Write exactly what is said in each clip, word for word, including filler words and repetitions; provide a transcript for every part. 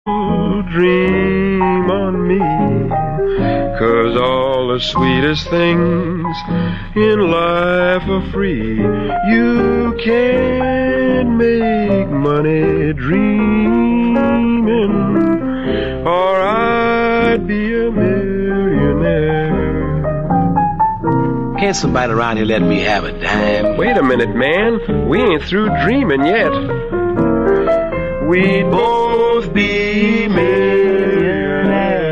dream on me, 'cause all the sweetest things in life are free. You can't make money dreaming, or I'd be a millionaire. Can't somebody around here let me have a dime? Wait a minute, man. We ain't through dreaming yet. We'd both be millionaires.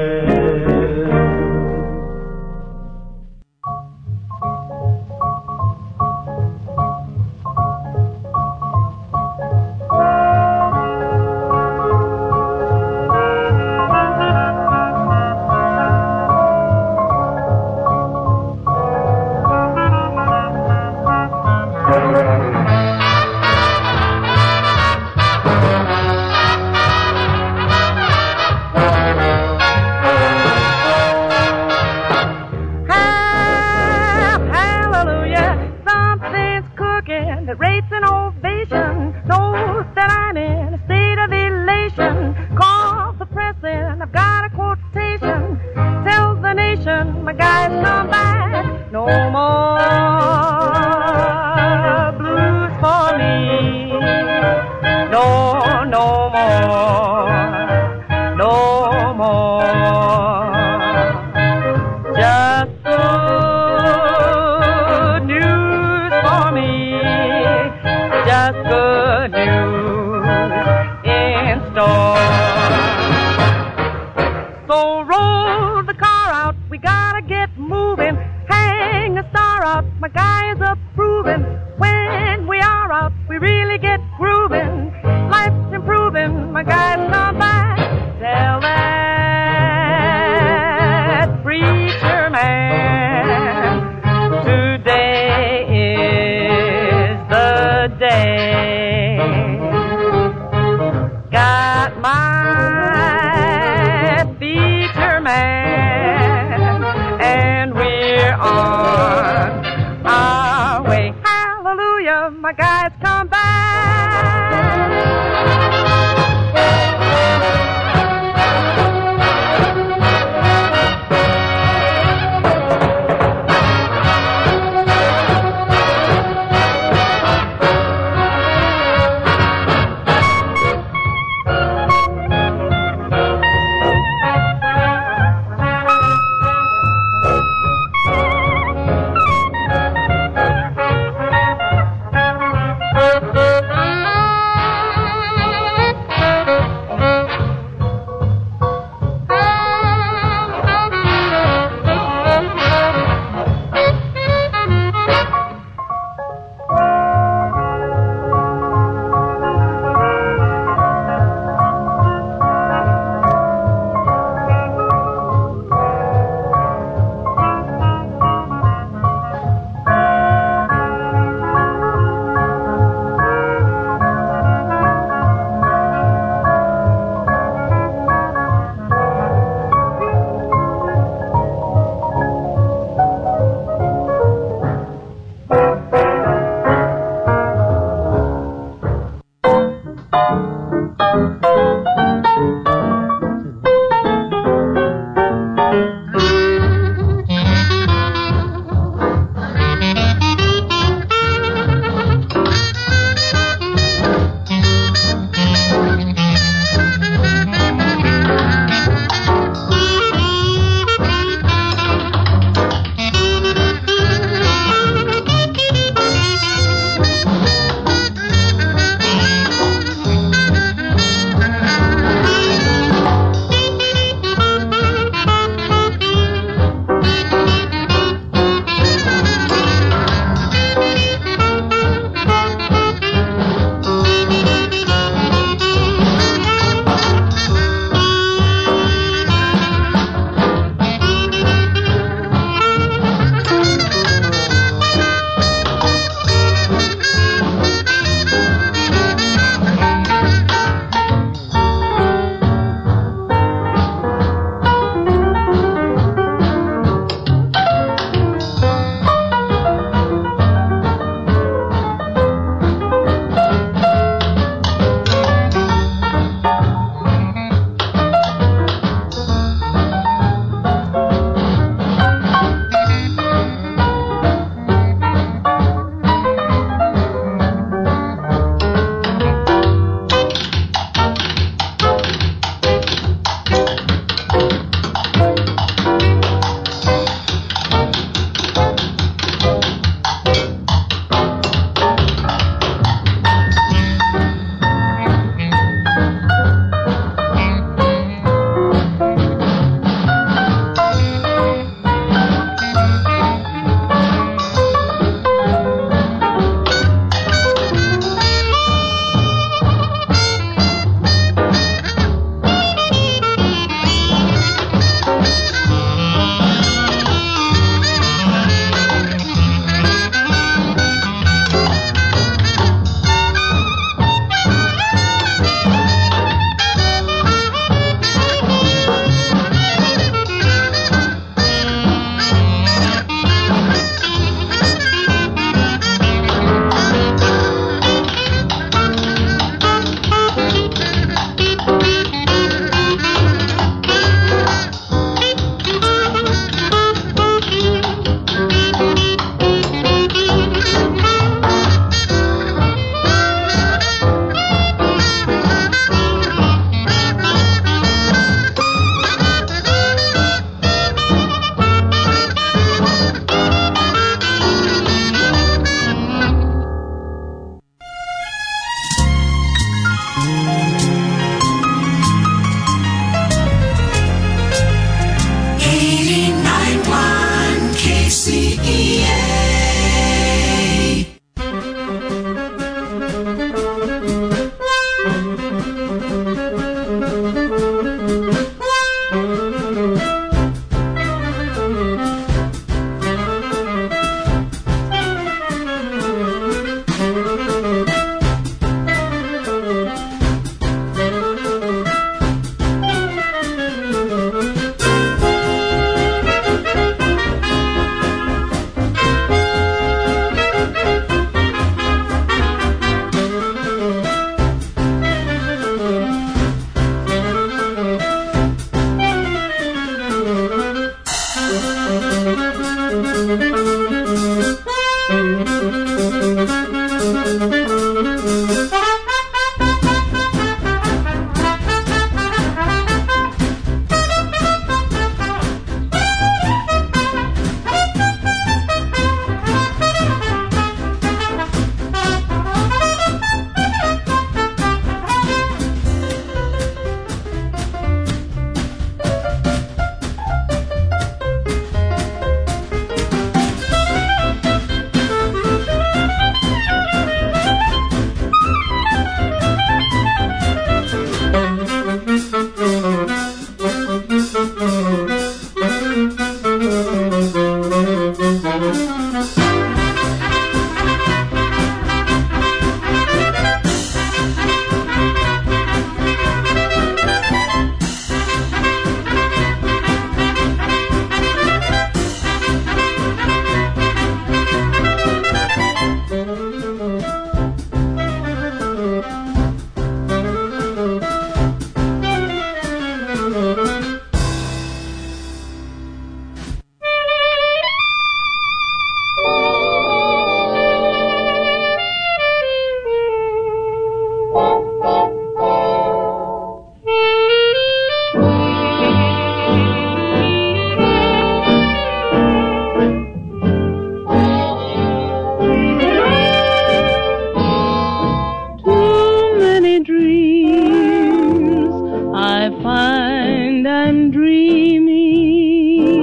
I find I'm dreaming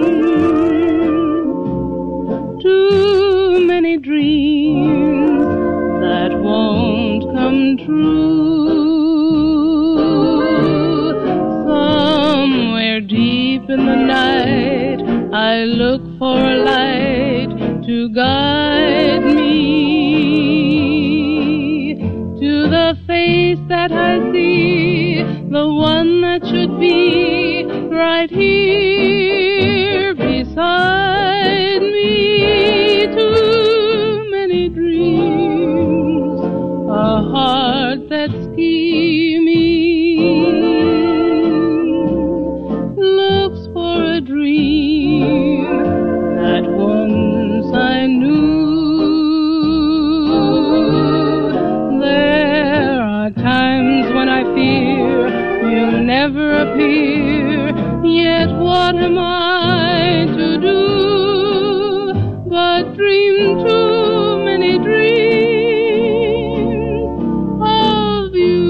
too many dreams that won't come true. Somewhere deep in the night I look for a light to guide me to the face that I see, the one that should be right here beside me. Too many dreams, a heart that's scheming looks for a dream that once I knew. There are times when I fear you'll never appear, yet what am I to do but dream too many dreams of you.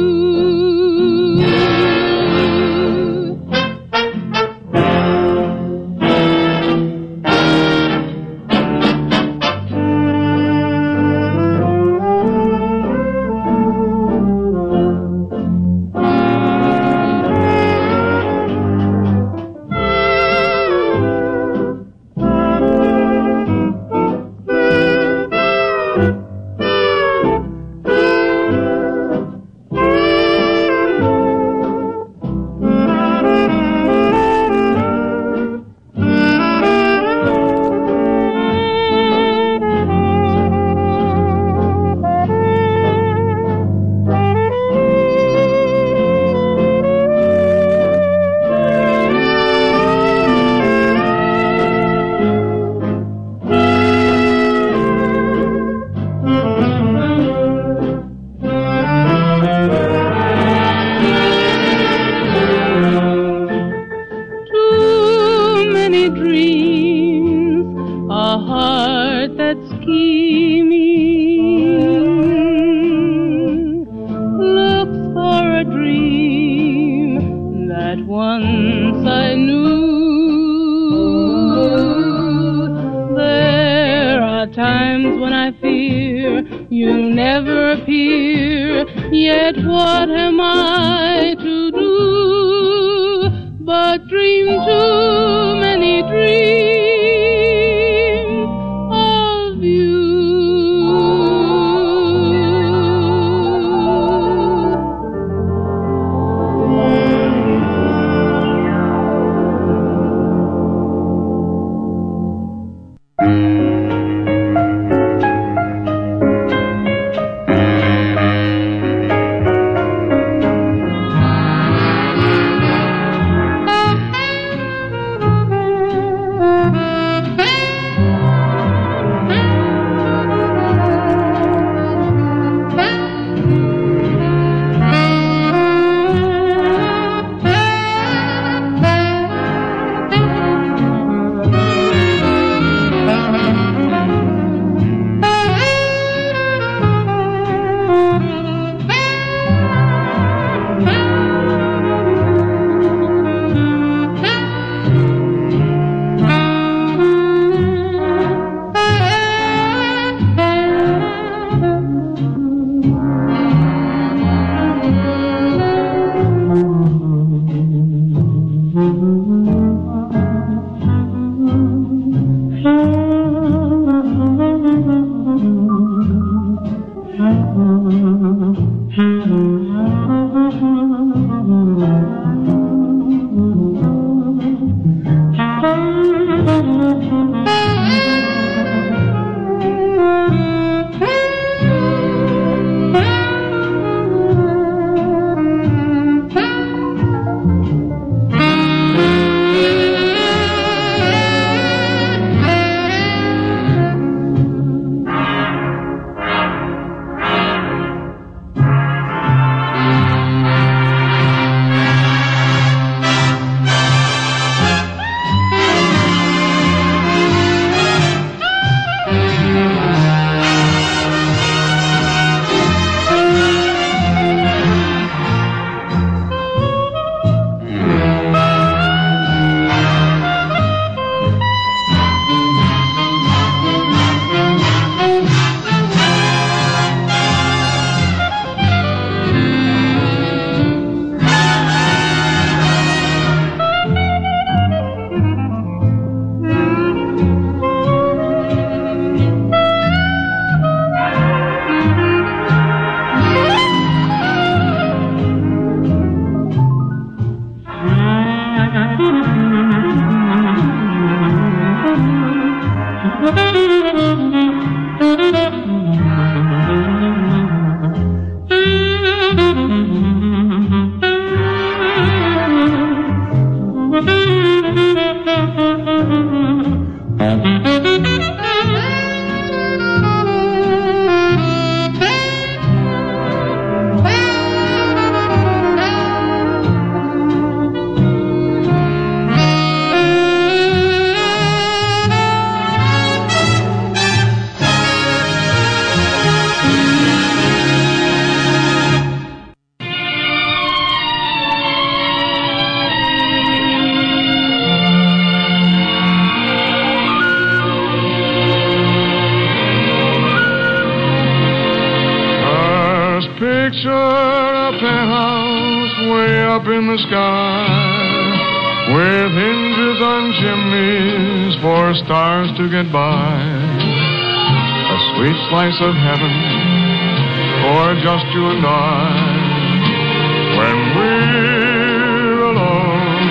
Picture a penthouse way up in the sky, with hinges on chimneys for stars to get by. A sweet slice of heaven for just you and I. When we're alone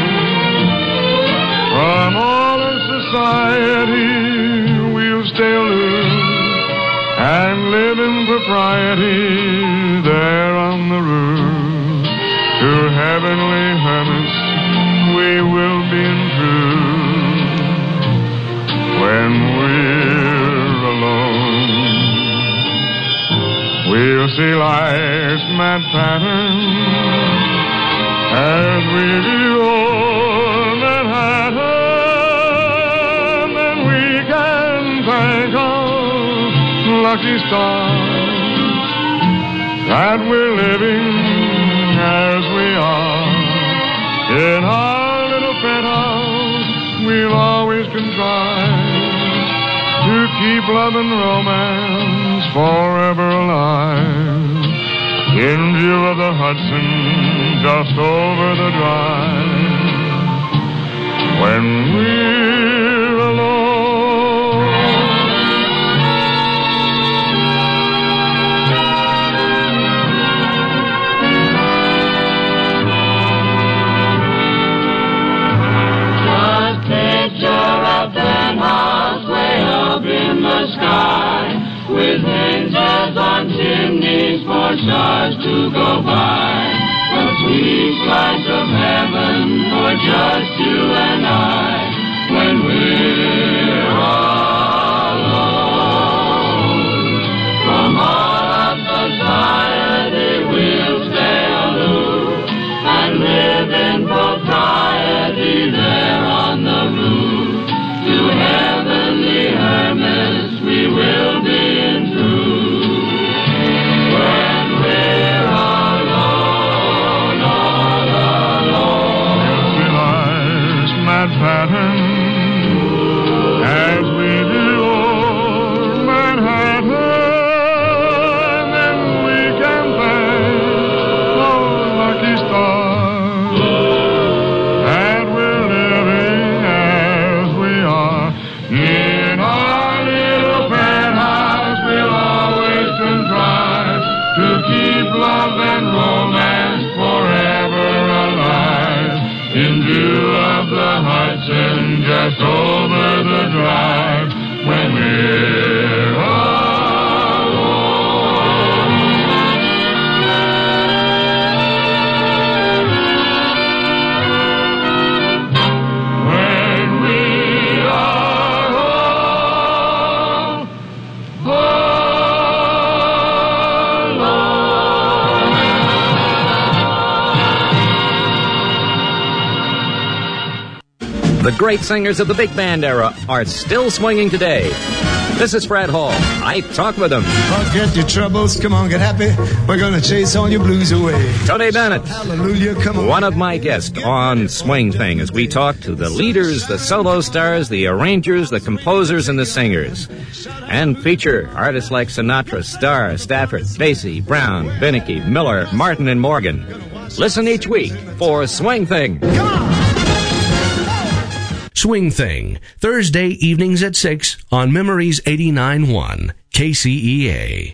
from all of society, we'll stay aloof and live in propriety there on the roof. To heavenly hermits we will be true when we're alone. We'll see life's mad pattern as we behold Manhattan, and we can thank our lucky stars that we're living as we are. In our little penthouse we'll always contrive to keep love and romance forever alive. In view of the Hudson just over the drive, when we're alone. With hinges on chimneys for stars to go by. A sweet slice of heaven for just you and I. When we're alone from all of society, we'll stay aloof and live in propriety there on the roof. To heavenly hermits we will be pattern as we do old Manhattan, and we can thank our lucky stars that we're living as we are. In our little penthouse we'll always contrive to keep love and romance forever alive. In view of the Hudson just over the drive, when we're alone. When we are home, The great singers of the big band era are still swinging today. This is Fred Hall. I talk with them. Forget your troubles, come on, get happy. We're gonna chase all your blues away. Tony Bennett, hallelujah, come on. One of my guests on Swing Thing as we talk to the leaders, the solo stars, the arrangers, the composers, and the singers. And feature artists like Sinatra, Starr, Stafford, Basie, Brown, Beneke, Miller, Martin, and Morgan. Listen each week for Swing Thing. Come on! Swing Thing, Thursday evenings at six on Memories eighty-nine point one, K C E A.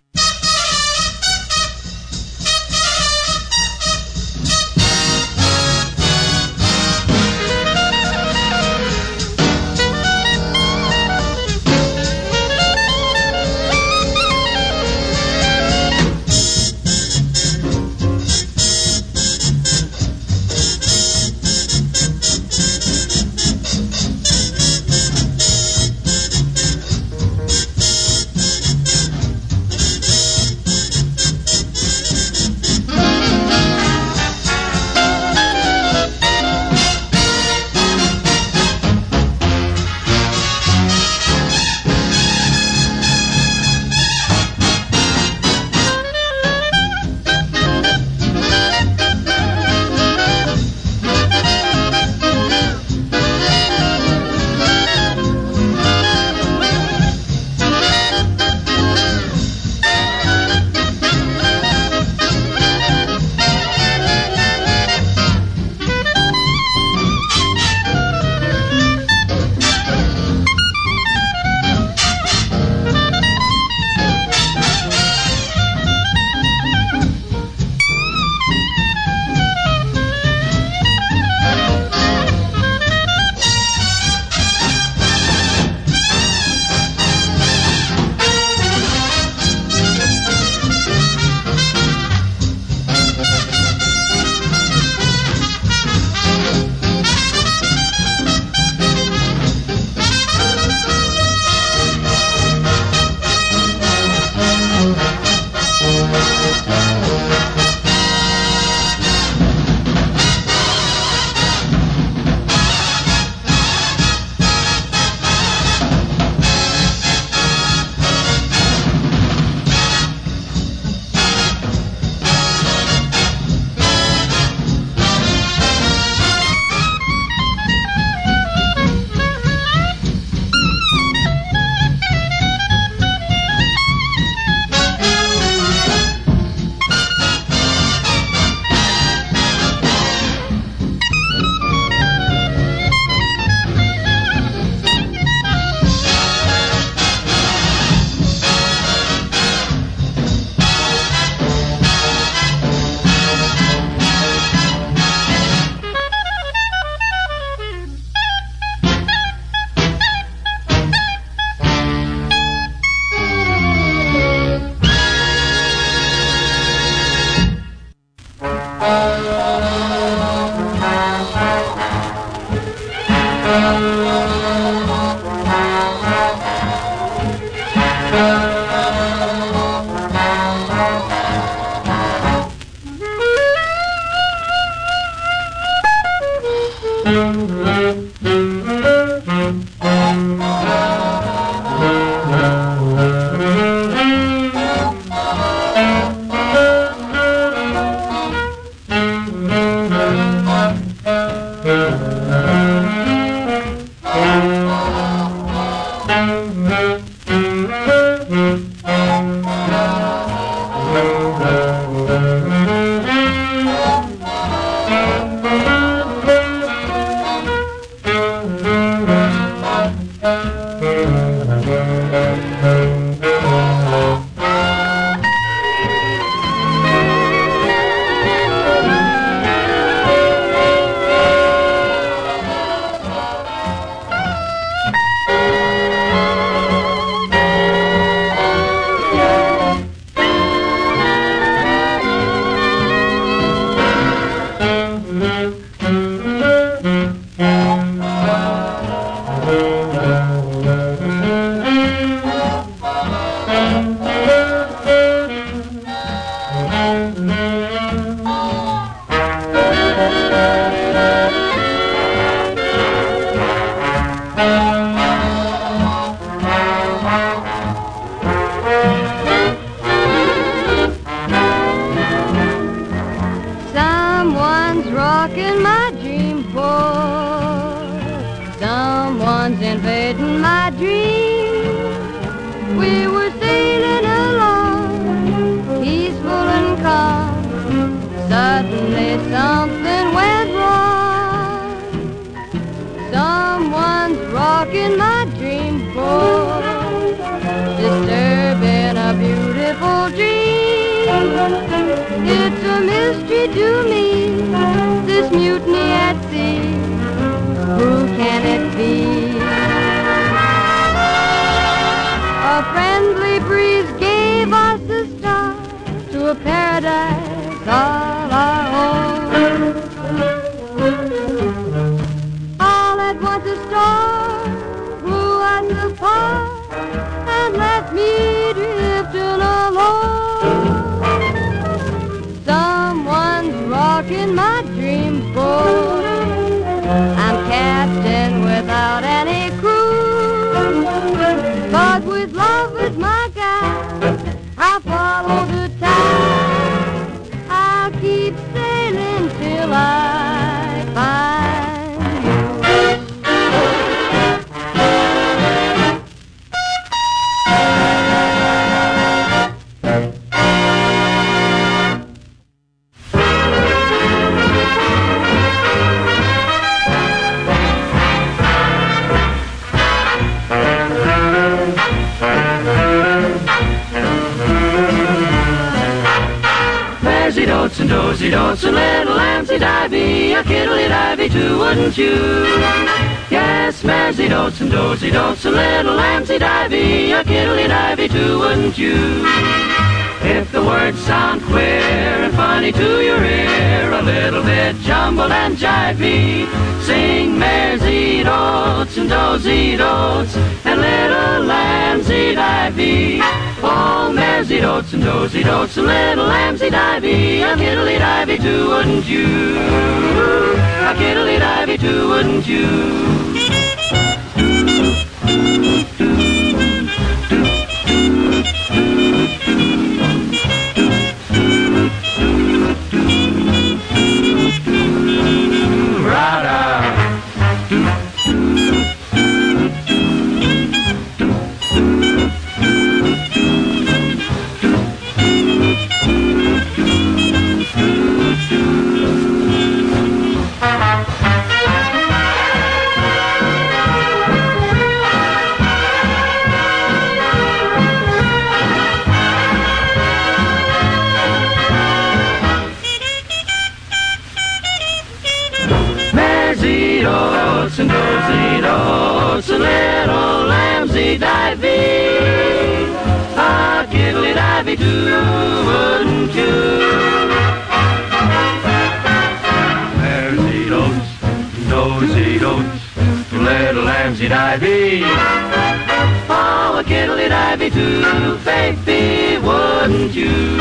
little lambsy-divey. Oh, a kiddly-divey too, Faithy, wouldn't you?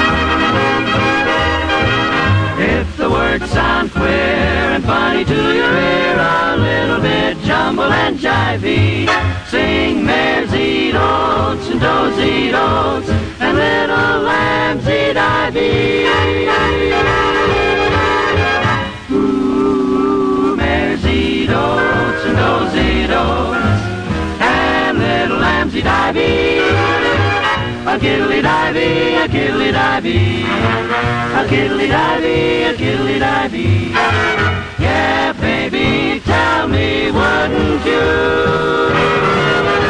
If the words sound queer and funny to your ear, a little bit jumble and jivey, sing mares eat oats and does eat oats and little lambs eat ivy. Ooh, mares eat oats and does eat oats and little lambs eat ivy. A kiddly-divey, a kiddly-divey, a kiddly-divey, a kiddly-divey. Yeah, baby, tell me, wouldn't you?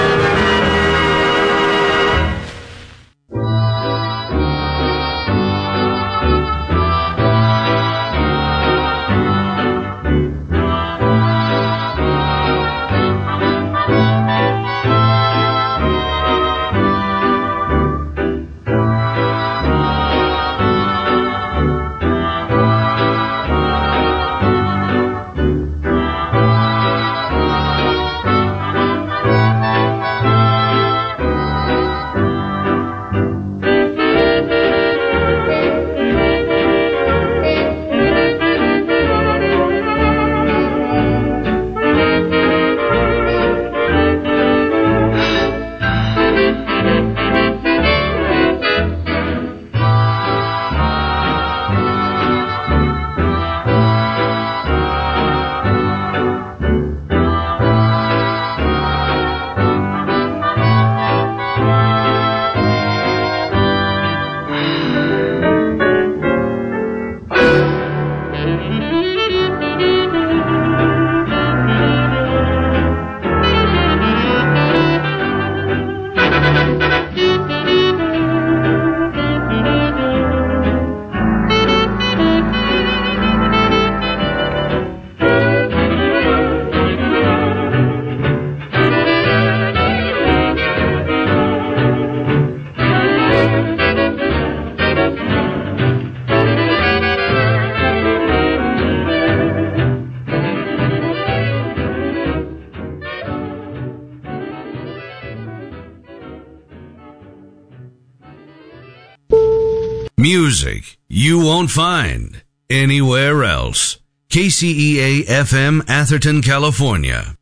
Music you won't find anywhere else. K C E A F M, Atherton, California.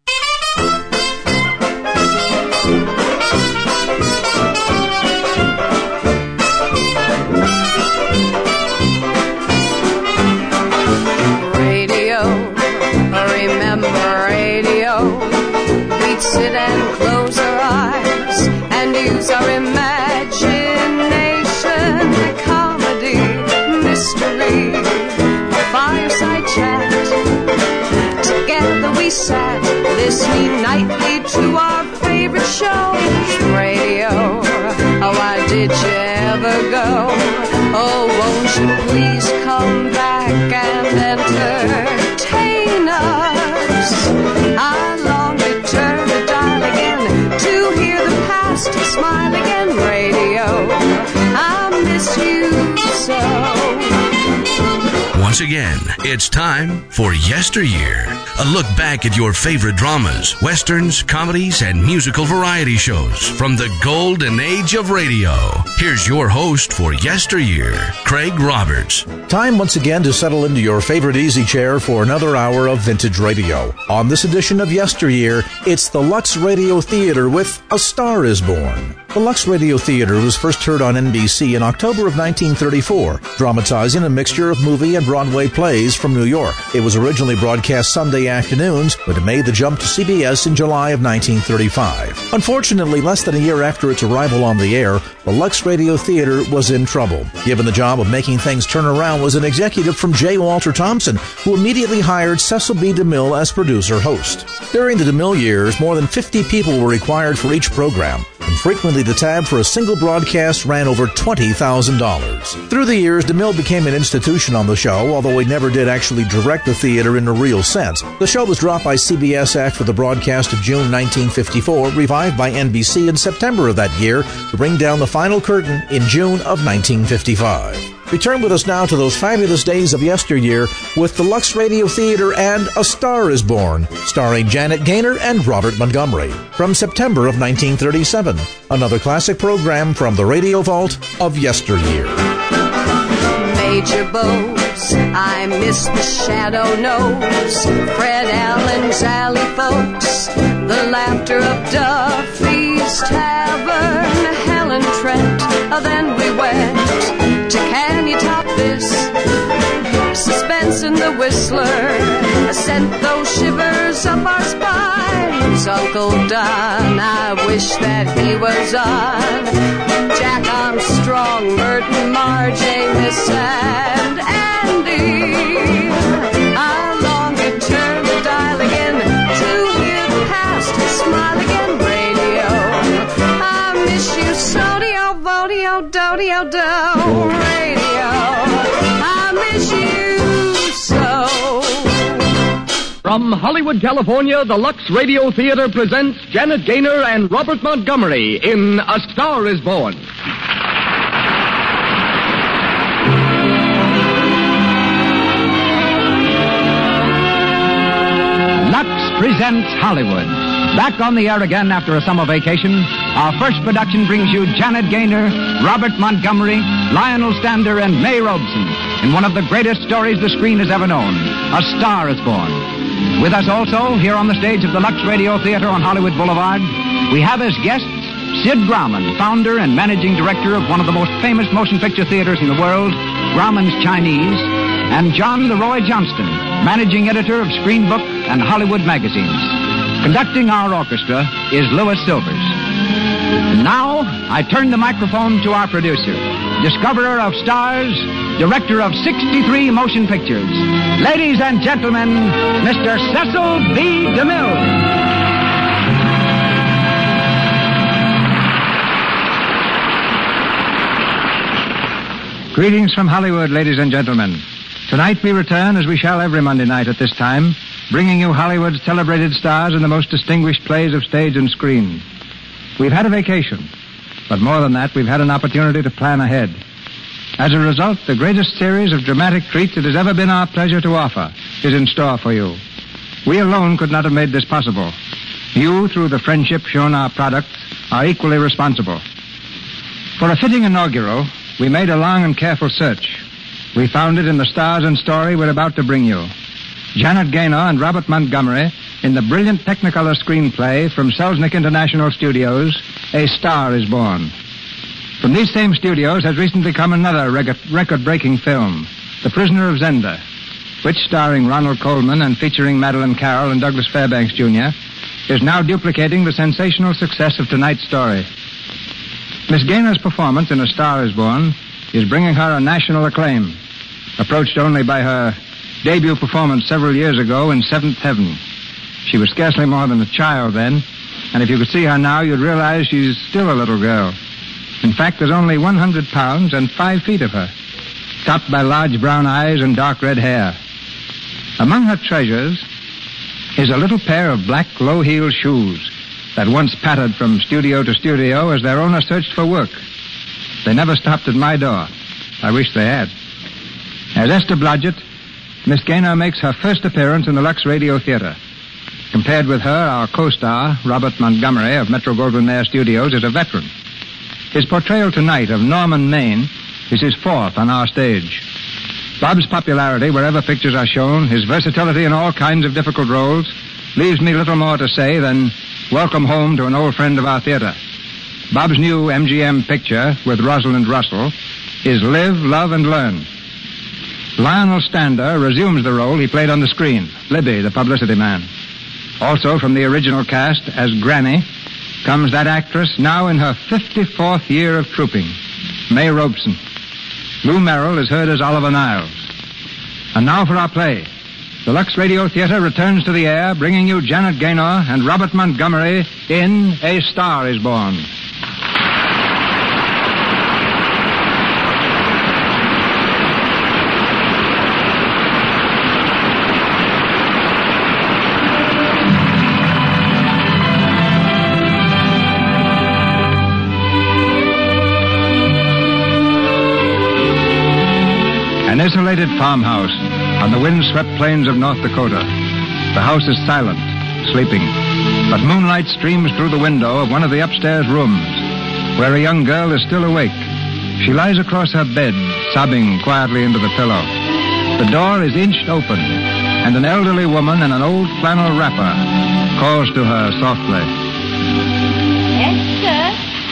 Radio, remember radio. We'd sit and close our eyes and use our imagination. Comedy, mystery, fireside chat. Together we sat, listening nightly to our favorite shows. Radio, oh, why did you ever go? Oh, won't you please come back and entertain us? I long to turn the dial again, to hear the past smile again. Radio, I miss you so. Once again, it's time for Yesteryear, a look back at your favorite dramas, westerns, comedies, and musical variety shows from the golden age of radio. Here's your host for Yesteryear, Craig Roberts. Time once again to settle into your favorite easy chair for another hour of vintage radio. On this edition of Yesteryear, it's the Lux Radio Theater with A Star Is Born. The Lux Radio Theater was first heard on N B C in October of nineteen thirty-four, dramatizing a mixture of movie and Broadway plays from New York. It was originally broadcast Sunday afternoons, but it made the jump to C B S in July of nineteen thirty-five. Unfortunately, less than a year after its arrival on the air, the Lux Radio Theater was in trouble. Given the job of making things turn around was an executive from J. Walter Thompson, who immediately hired Cecil B. DeMille as producer-host. During the DeMille years, more than fifty people were required for each program, and frequently the tab for a single broadcast ran over twenty thousand dollars. Through the years, DeMille became an institution on the show, although he never did actually direct the theater in a real sense. The show was dropped by C B S after the broadcast of June nineteen fifty-four, revived by N B C in September of that year to bring down the final curtain in June of nineteen fifty-five. Return with us now to those fabulous days of yesteryear with the Lux Radio Theater and A Star is Born, starring Janet Gaynor and Robert Montgomery, from September of nineteen thirty-seven. Another classic program from the Radio Vault of yesteryear. Major Bowes, I miss the Shadow Nose, Fred Allen's Alley Folks, the laughter of Duffy's Tavern, Helen Trent. Then we went to Can You Top This? Suspense in the Whistler sent those shivers up our spines. Uncle Don, I wish that he was on. Jack Armstrong, Merton, Marjay, Miss and Andy. I long to turn the dial again to hear the past smile again. Radio, I miss you, Sodio, Vodio, Dodio, Do. Radio, I miss you so. From Hollywood, California, the Lux Radio Theater presents Janet Gaynor and Robert Montgomery in A Star is Born. Lux presents Hollywood. Back on the air again after a summer vacation, our first production brings you Janet Gaynor, Robert Montgomery, Lionel Stander, and May Robeson in one of the greatest stories the screen has ever known, A Star is Born. With us also, here on the stage of the Lux Radio Theater on Hollywood Boulevard, we have as guests Sid Grauman, founder and managing director of one of the most famous motion picture theaters in the world, Grauman's Chinese, and John Leroy Johnston, managing editor of Screen Book and Hollywood magazines. Conducting our orchestra is Louis Silvers. And now, I turn the microphone to our producer, discoverer of stars, director of sixty-three motion pictures. Ladies and gentlemen, Mister Cecil B. DeMille. Greetings from Hollywood, ladies and gentlemen. Tonight we return, as we shall every Monday night at this time, bringing you Hollywood's celebrated stars in the most distinguished plays of stage and screen. We've had a vacation, but more than that, we've had an opportunity to plan ahead. As a result, the greatest series of dramatic treats it has ever been our pleasure to offer is in store for you. We alone could not have made this possible. You, through the friendship shown our products, are equally responsible. For a fitting inaugural, we made a long and careful search. We found it in the stars and story we're about to bring you. Janet Gaynor and Robert Montgomery in the brilliant Technicolor screenplay from Selznick International Studios, A Star is Born. From these same studios has recently come another record-breaking film, The Prisoner of Zenda, which, starring Ronald Colman and featuring Madeleine Carroll and Douglas Fairbanks, Junior, is now duplicating the sensational success of tonight's story. Miss Gaynor's performance in A Star is Born is bringing her a national acclaim, approached only by her debut performance several years ago in Seventh Heaven. She was scarcely more than a child then, and if you could see her now, you'd realize she's still a little girl. In fact, there's only one hundred pounds and five feet of her, topped by large brown eyes and dark red hair. Among her treasures is a little pair of black low-heeled shoes that once pattered from studio to studio as their owner searched for work. They never stopped at my door. I wish they had. As Esther Blodgett, Miss Gaynor makes her first appearance in the Lux Radio Theater. Compared with her, our co-star, Robert Montgomery of Metro-Goldwyn-Mayer Studios, is a veteran. His portrayal tonight of Norman Maine is his fourth on our stage. Bob's popularity wherever pictures are shown, his versatility in all kinds of difficult roles, leaves me little more to say than welcome home to an old friend of our theater. Bob's new M G M picture with Rosalind Russell is Live, Love, and Learn. Lionel Stander resumes the role he played on the screen, Libby, the publicity man. Also from the original cast as Granny comes that actress now in her fifty-fourth year of trooping, May Robeson. Lou Merrill is heard as Oliver Niles. And now for our play. The Lux Radio Theater returns to the air, bringing you Janet Gaynor and Robert Montgomery in A Star is Born. isolated farmhouse on the windswept plains of North Dakota. The house is silent, sleeping, but moonlight streams through the window of one of the upstairs rooms, where a young girl is still awake. She lies across her bed, sobbing quietly into the pillow. The door is inched open, and an elderly woman in an old flannel wrapper calls to her softly. Esther?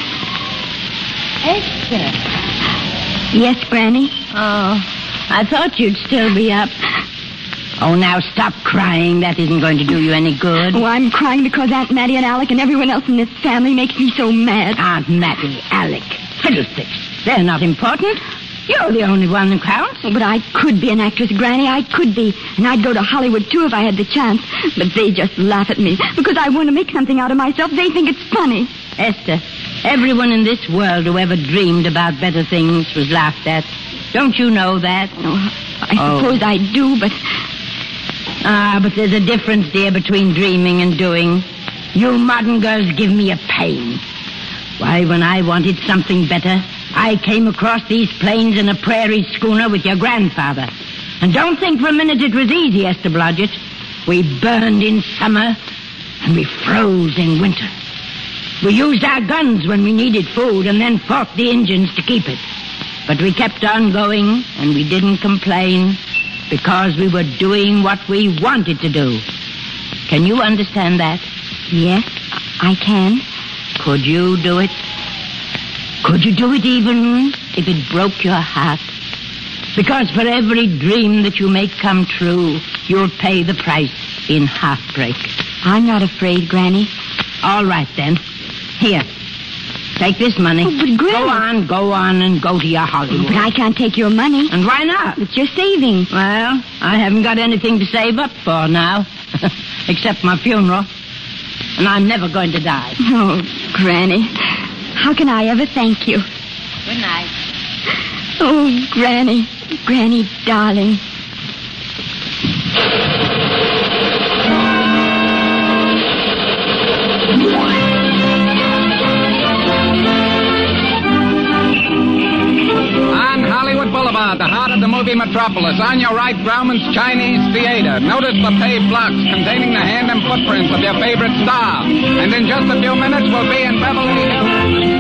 Esther? Yes, Granny? Oh, I thought you'd still be up. Oh, now stop crying. That isn't going to do you any good. Oh, I'm crying because Aunt Mattie and Alec and everyone else in this family makes me so mad. Aunt Mattie, Alec, fiddlesticks. They're not important. You're the only one who counts. Oh, but I could be an actress, Granny. I could be. And I'd go to Hollywood, too, if I had the chance. But they just laugh at me because I want to make something out of myself. They think it's funny. Esther, everyone in this world who ever dreamed about better things was laughed at. Don't you know that? Oh, I suppose oh. I do, but... Ah, but there's a difference, dear, between dreaming and doing. You modern girls give me a pain. Why, when I wanted something better, I came across these plains in a prairie schooner with your grandfather. And don't think for a minute it was easy, Esther Blodgett. We burned in summer, and we froze in winter. We used our guns when we needed food, and then fought the Indians to keep it. But we kept on going, and we didn't complain, because we were doing what we wanted to do. Can you understand that? Yes, I can. Could you do it? Could you do it even if it broke your heart? Because for every dream that you make come true, you'll pay the price in heartbreak. I'm not afraid, Granny. All right, then. Here. Take this money. Oh, but Granny... Go on, go on, and go to your Hollywood. Oh, but I can't take your money. And why not? It's your savings. Well, I haven't got anything to save up for now, except my funeral. And I'm never going to die. Oh, Granny, how can I ever thank you? Good night. Oh, Granny, Granny, darling. Boulevard, the heart of the movie metropolis. On your right, Grauman's Chinese Theater. Notice the paved blocks containing the hand and footprints of your favorite star. And in just a few minutes, we'll be in Beverly Hills.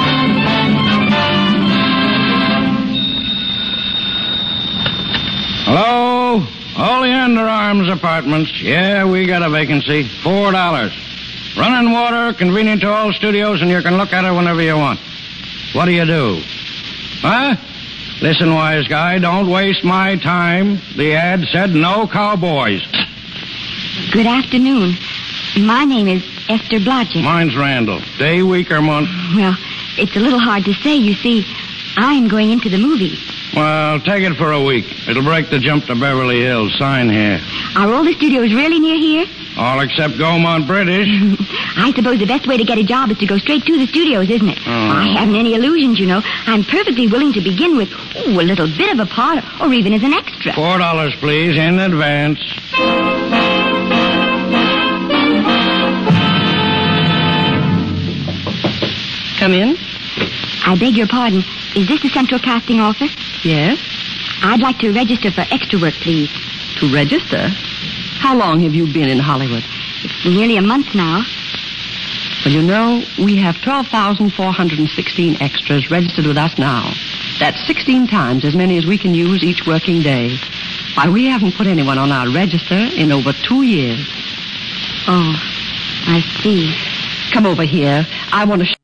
Hello? Oleander Arms Apartments. Yeah, we got a vacancy. Four dollars. Running water, convenient to all studios, and you can look at it whenever you want. What do you do? Huh? Listen, wise guy, don't waste my time. The ad said no cowboys. Good afternoon. My name is Esther Blodgett. Mine's Randall. Day, week, or month? Well, it's a little hard to say. You see, I'm going into the movies. Well, take it for a week. It'll break the jump to Beverly Hills. Sign here. Are all the studios really near here? All except Gaumont British. I suppose the best way to get a job is to go straight to the studios, isn't it? Oh. I haven't any illusions, you know. I'm perfectly willing to begin with ooh, a little bit of a part, or even as an extra. Four dollars, please, in advance. Come in. I beg your pardon. Is this the Central Casting Office? Yes. I'd like to register for extra work, please. To register? How long have you been in Hollywood? It's nearly a month now. Well, you know, we have twelve thousand four hundred sixteen extras registered with us now. That's sixteen times as many as we can use each working day. Why, we haven't put anyone on our register in over two years. Oh, I see. Come over here. I want to... Sh-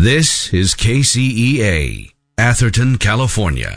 This is K C E A, Atherton, California.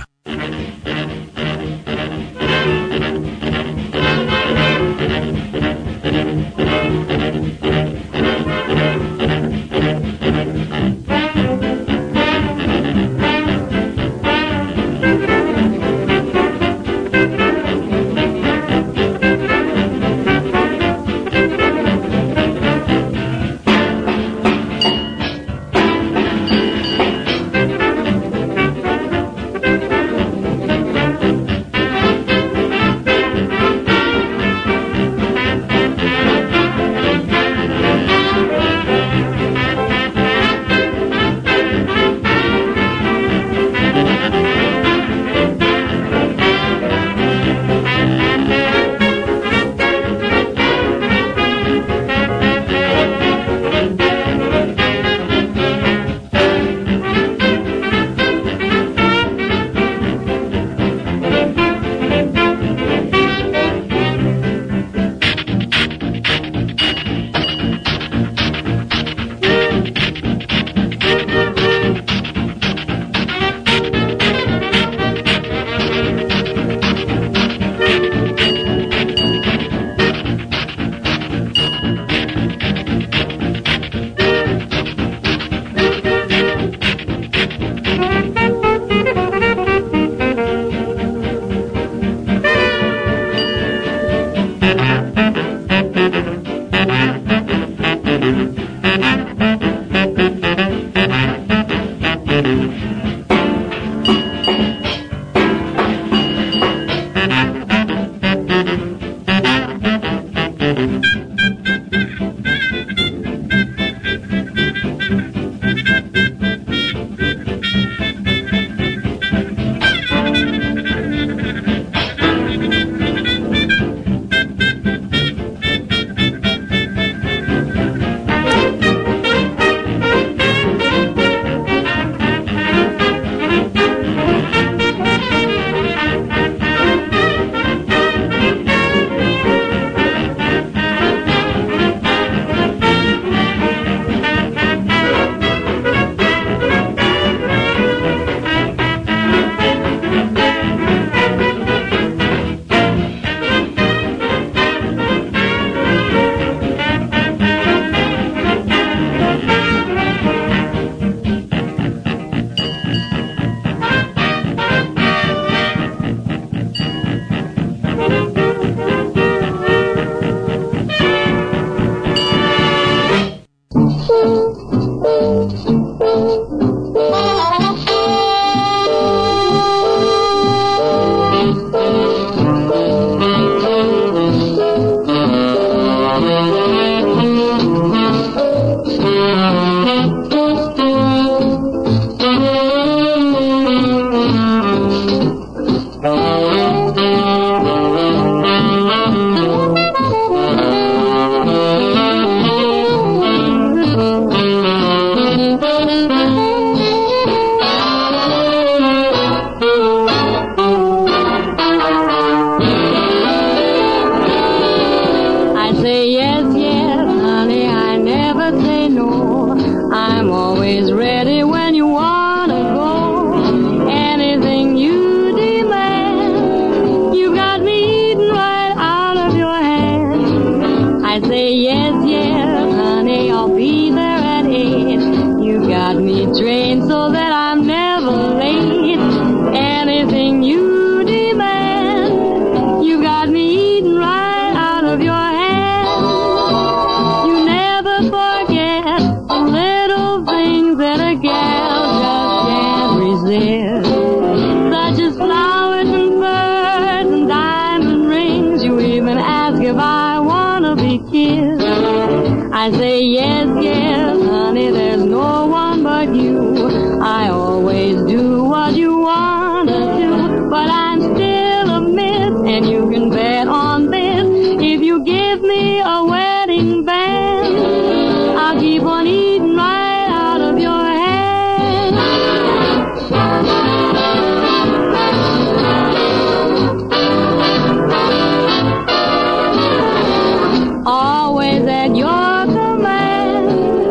Always at your command.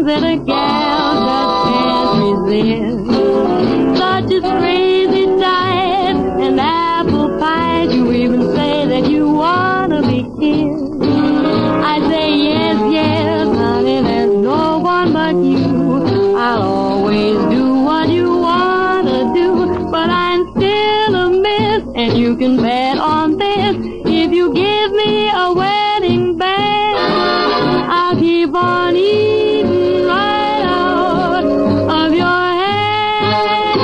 things that a gal just can't resist. Such as crazy diet and apple pies. You even say that you wanna be kissed. I say yes, yes, honey, there's no one but you. I'll always do what you wanna do, but I'm still a miss, and you can bet on this. If you give me a wedding band, I'll keep on eating right out of your hand.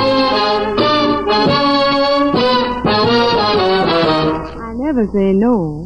I never say no.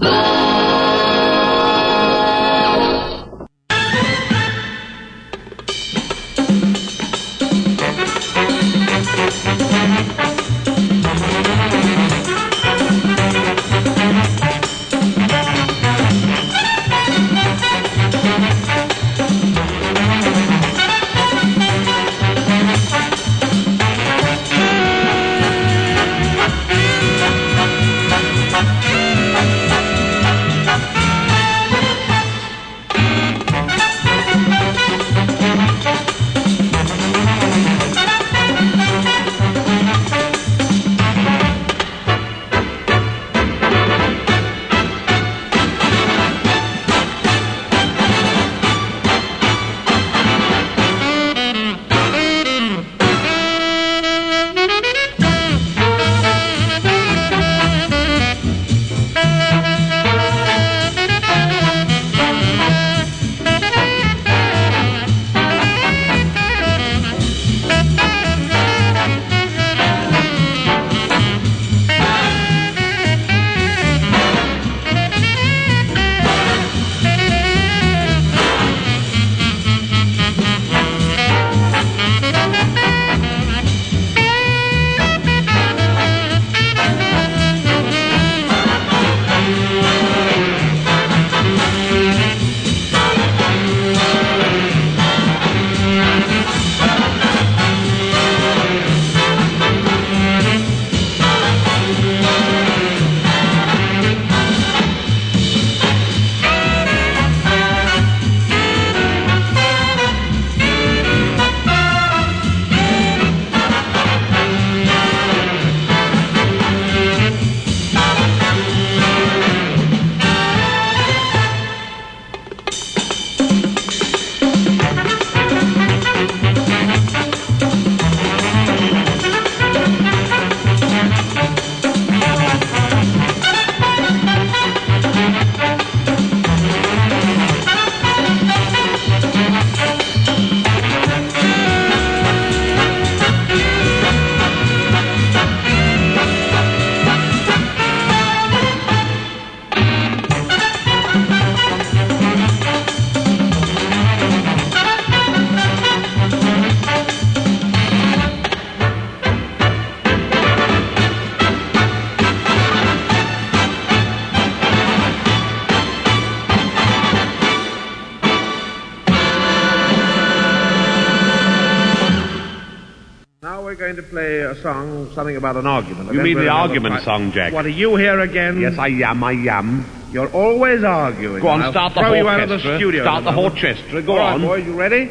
Going to play a song, something about an argument. You mean the argument song, Jack? What, are you here again? Yes, I am, I am. You're always arguing. Go on, I'll start the throw orchestra. You out of the studio start the orchestra. Go All right, on. boys, you ready?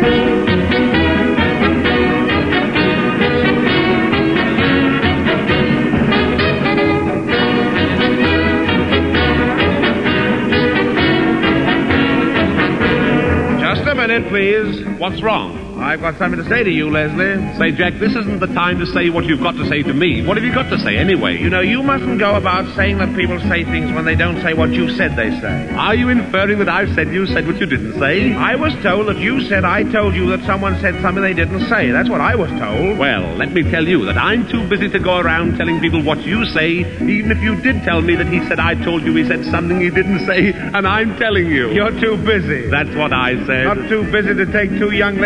Just a minute, please. What's wrong? I've got something to say to you, Leslie. Say, Jack, this isn't the time to say what you've got to say to me. What have you got to say anyway? You know, you mustn't go about saying that people say things when they don't say what you said they say. Are you inferring that I've said you said what you didn't say? I was told that you said I told you that someone said something they didn't say. That's what I was told. Well, let me tell you that I'm too busy to go around telling people what you say, even if you did tell me that he said I told you he said something he didn't say, and I'm telling you. You're too busy. That's what I said. Not too busy to take two young ladies to a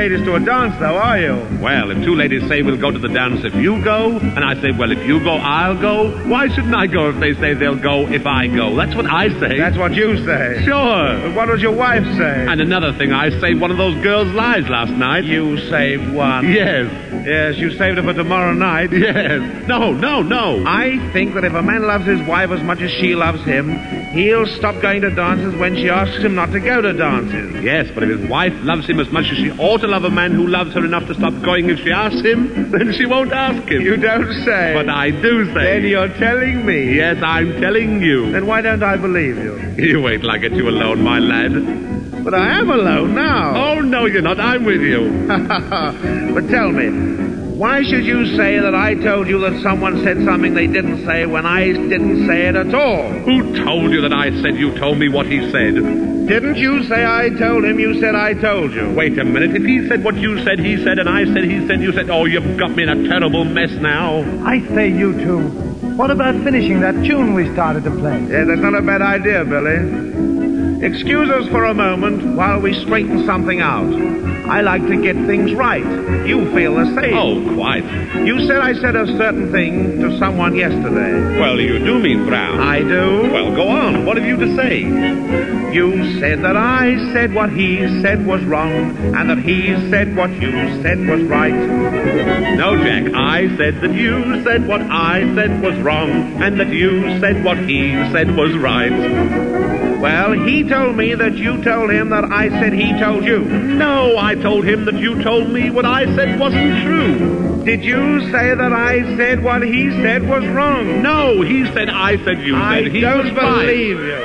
dance, though, are you? Well, if two ladies say we'll go to the dance if you go, and I say, well, if you go, I'll go, why shouldn't I go if they say they'll go if I go? That's what I say. That's what you say. Sure. But what does your wife say? And another thing, I saved one of those girls' lives last night. You saved one? Yes. Yes, you saved her for tomorrow night. Yes. No, no, no. I think that if a man loves his wife as much as she loves him, he'll stop going to dances when she asks him not to go to dances. Yes, but if his wife loves him as much as she ought to love a man who loves her enough to stop going if she asks him, then she won't ask him. You don't say. But I do say. Then you're telling me. Yes, I'm telling you. Then why don't I believe you? You wait till I get you alone, my lad. But I am alone now. Oh, no, you're not. I'm with you. But tell me, why should you say that I told you that someone said something they didn't say when I didn't say it at all? Who told you that I said you told me what he said? Didn't you say I told him you said I told you? Wait a minute. If he said what you said, he said, and I said he said, you said, oh, you've got me in a terrible mess now. I say, you two, what about finishing that tune we started to play? Yeah, that's not a bad idea, Billy. Excuse us for a moment while we straighten something out. I like to get things right. You feel the same. Oh, quite. You said I said a certain thing to someone yesterday. Well, you do mean Brown. I do? Well, go on. What have you to say? You said that I said what he said was wrong, and that he said what you said was right. No, Jack. I said that you said what I said was wrong, and that you said what he said was right. Well, he told me that you told him that I said he told you. No, I told him that you told me what I said wasn't true. Did you say that I said what he said was wrong? No, he said I said you I said he don't was fine. believe you.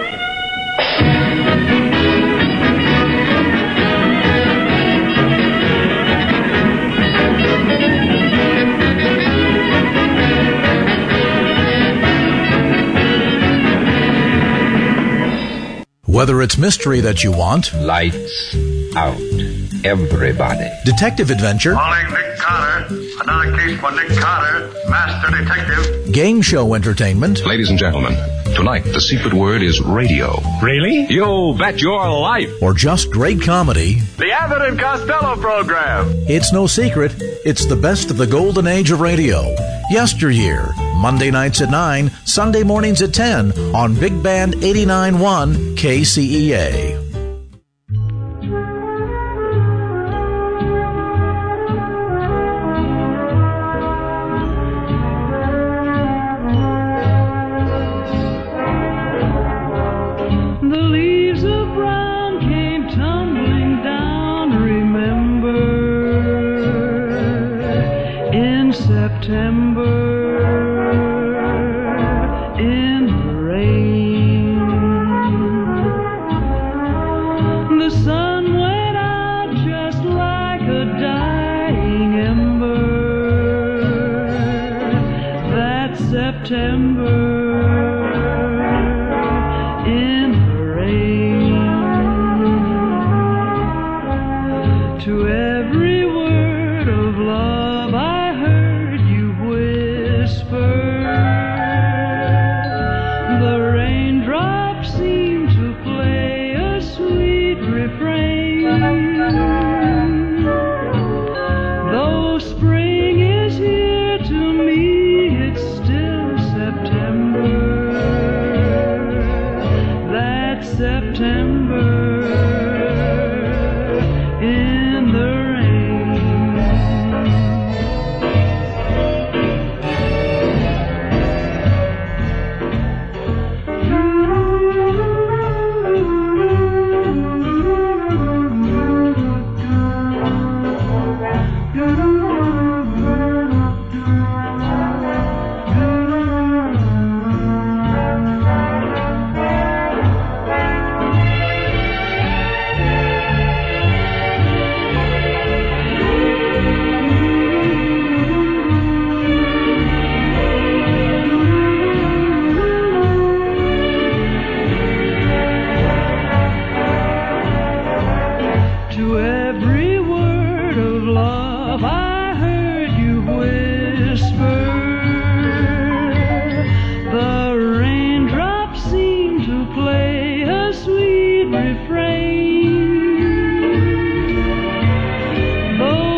Whether it's mystery that you want, lights out, everybody. Detective adventure, calling Nick Carter. Another case for Nick Carter, master detective. Game show entertainment. Ladies and gentlemen, tonight the secret word is radio. Really? You bet your life. Or just great comedy. The Abbott and Costello program. It's no secret. It's the best of the golden age of radio. Yesteryear, Monday nights at nine, Sunday mornings at ten on Big Band eighty-nine point one K C E A. refrain. Though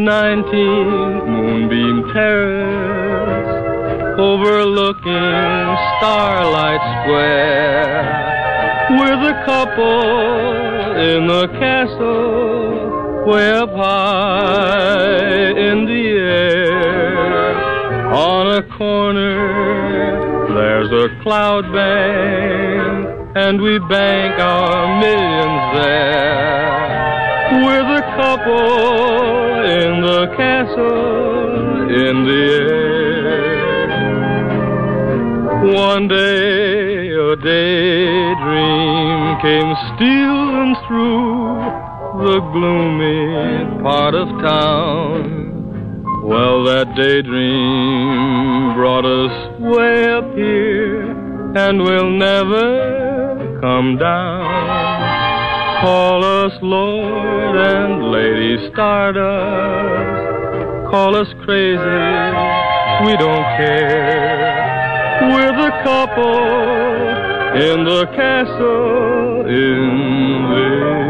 nineteen Moonbeam Terrace, overlooking Starlight Square, with a couple in the castle, way up high in the air. On a corner, there's a cloud bank, and we bank our millions there. With a couple in the castle in the air. One day a daydream came stealing through the gloomy part of town. Well, that daydream brought us way up here, and we'll never come down. Call us Lord and Lady Stardust, call us crazy, we don't care. We're the couple in the castle in the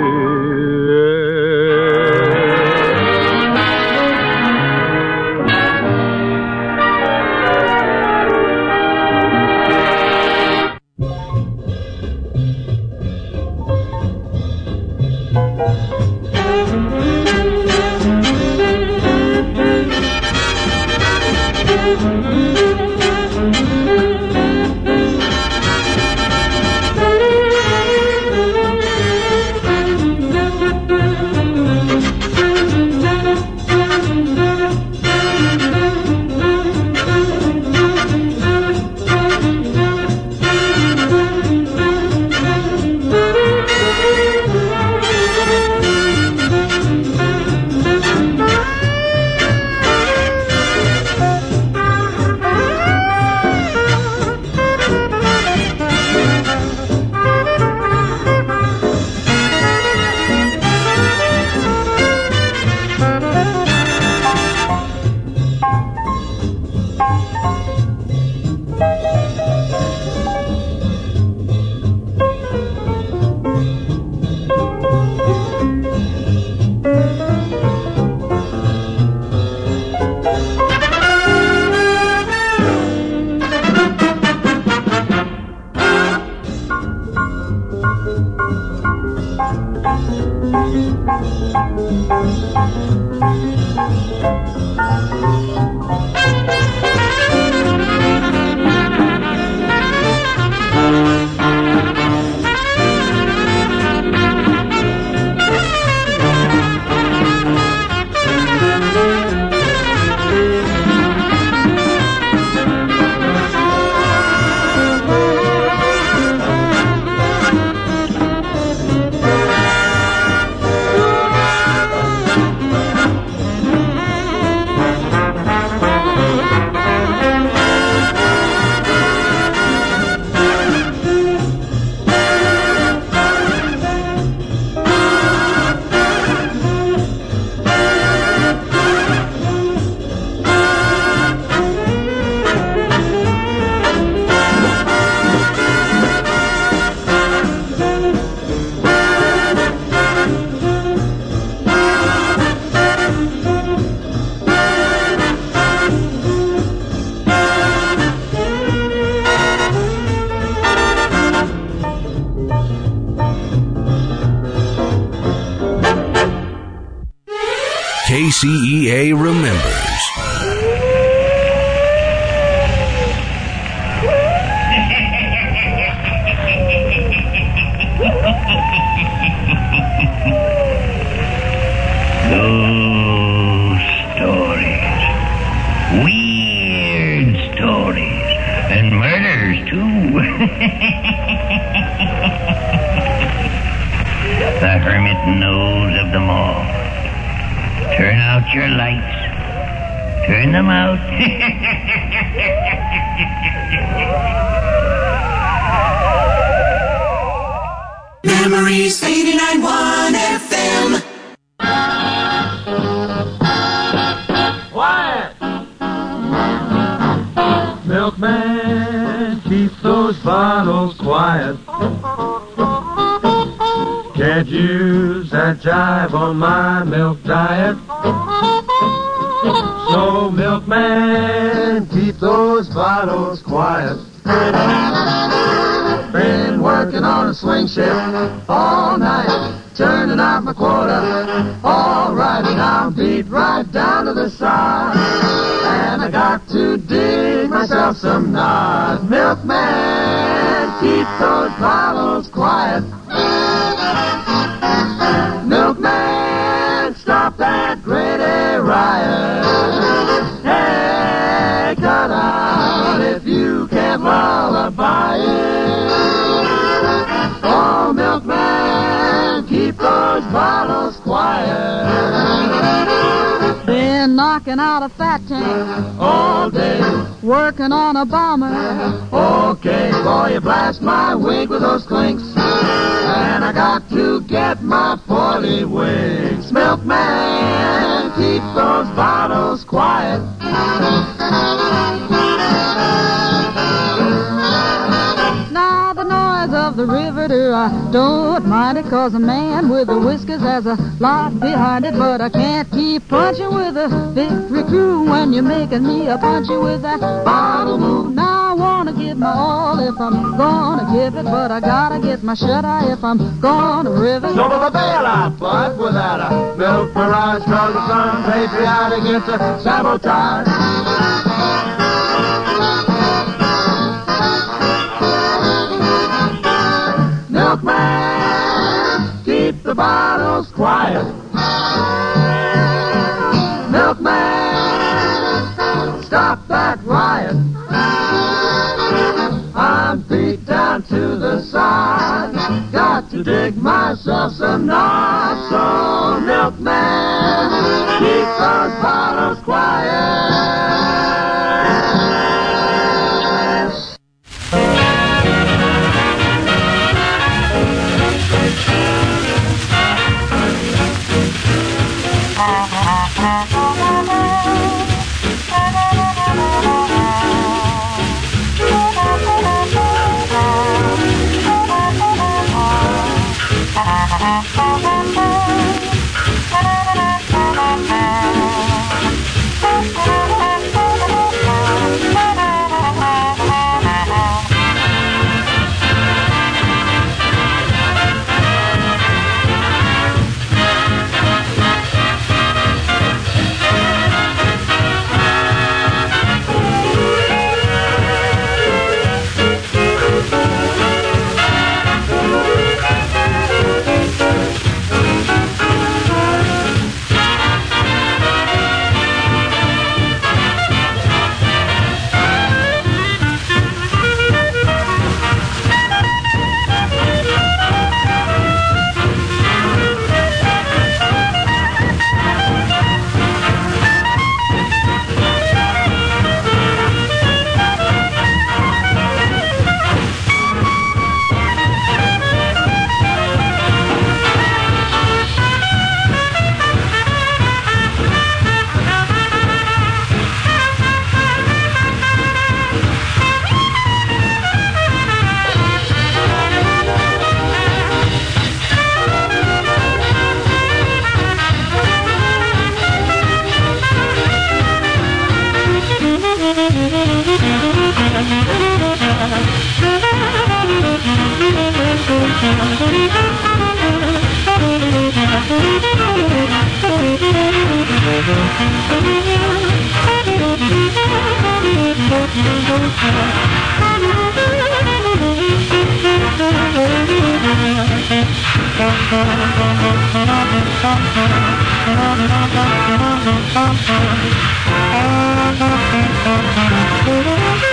K C E A remembers. Those stories. Weird stories. And murders, too. The hermit knows of them all. Turn out your lights. Turn them out. Memories eighty-nine point one F M. Quiet! Milkman, keep those bottles quiet. Can't use that jive on my milk diet. So, milkman, keep those bottles quiet. Been working on a swing shift all night, turning out my quota. All right, and I'm beat right down to the side. And I got to dig myself some knots. Milkman, keep those bottles quiet. Milkman, stop that Grady riot. Hey, cut out if you can't lullaby it. Oh, milkman, keep those bottles quiet. Been knocking out a fat tank all day, working on a bomber. Okay, boy, you blast my wig with those clinks, and I got to get my forty wigs. Milkman, keep those bottles quiet. Now the noise of the river, do I don't mind it, 'cause a man with the whiskers has a lot behind it. But I can't keep punching with a victory crew when you're making me a punchy with that bottle move. Now I wanna give my all if I'm gonna give it, but I gotta get my shut-eye if I'm gonna riv it. So the bail out, but without a milk barrage, 'cause the sun patriotic, it's a sabotage. Milkman, keep the bottles quiet. Milkman, stop that riot. I'm beat down to the side. Got to dig myself some knots. So, milkman, keep those bottles quiet. Thank you.